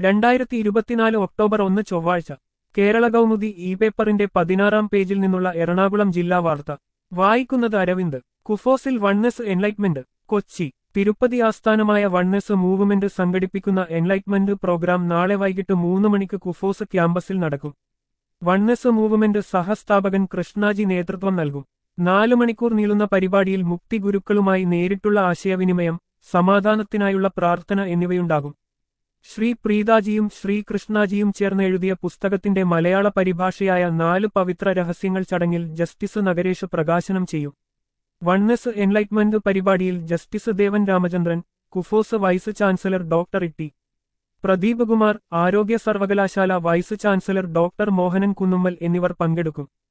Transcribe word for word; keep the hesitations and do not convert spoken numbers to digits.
രണ്ടായിരത്തി ഇരുപത്തിനാല് ഒക്ടോബർ ഒന്ന് ചൊവ്വാഴ്ച കേരള കൗമുദി ഇ പേപ്പറിന്റെ പതിനാറാം പേജിൽ നിന്നുള്ള എറണാകുളം ജില്ലാ വാർത്ത വായിക്കുന്നത് അരവിന്ദ്. കുഫോസിൽ വൺനെസ് എൻലൈറ്റ്മെന്റ്. കൊച്ചി തിരുപ്പതി ആസ്ഥാനമായ വൺനെസ് മൂവ്മെന്റ് സംഘടിപ്പിക്കുന്ന എൻലൈറ്റ്മെന്റ് പ്രോഗ്രാം നാളെ വൈകിട്ട് മൂന്ന് മണിക്ക് കുഫോസ് ക്യാമ്പസിൽ നടക്കും. വൺനെസ് മൂവ്മെന്റ് സഹസ്ഥാപകൻ കൃഷ്ണാജി നേതൃത്വം നൽകും. നാല് മണിക്കൂർ നീളുന്ന പരിപാടിയിൽ മുക്തി ഗുരുക്കളുമായി നേരിട്ടുള്ള ആശയവിനിമയം, സമാധാനത്തിനായുള്ള പ്രാർത്ഥന എന്നിവയുണ്ടാകും. ശ്രീ പ്രീതാജിയും ശ്രീ കൃഷ്ണാജിയും ചേർന്ന് എഴുതിയ പുസ്തകത്തിന്റെ മലയാള പരിഭാഷയായ നാല് പവിത്ര രഹസ്യങ്ങൾ ചടങ്ങിൽ ജസ്റ്റിസ് നഗരേഷ് പ്രകാശനം ചെയ്യും. വൺനെസ് എൻലൈറ്റ്മെന്റ് പരിപാടിയിൽ justice Devan Ramachandran, KUFOS vice chancellor doctor T Pradeep Kumar, ആരോഗ്യ സർവകലാശാല vice chancellor doctor Mohanan Kunnummal എന്നിവർ പങ്കെടുക്കും.